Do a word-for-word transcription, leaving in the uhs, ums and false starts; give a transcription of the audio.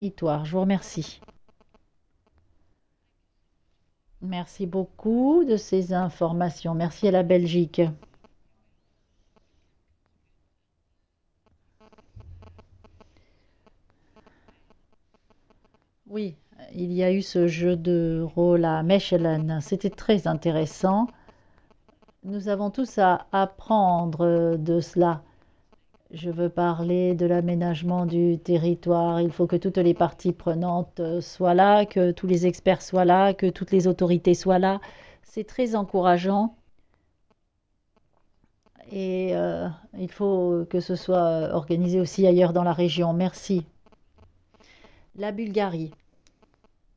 Territoire. Je vous remercie. Merci beaucoup de ces informations. Merci à la Belgique. Oui, il y a eu ce jeu de rôle à Mechelen. C'était très intéressant. Nous avons tous à apprendre de cela. Je veux parler de l'aménagement du territoire. Il faut que toutes les parties prenantes euh, soient là, que tous les experts soient là, que toutes les autorités soient là. C'est très encourageant et euh, il faut que ce soit organisé aussi ailleurs dans la région. Merci. La Bulgarie.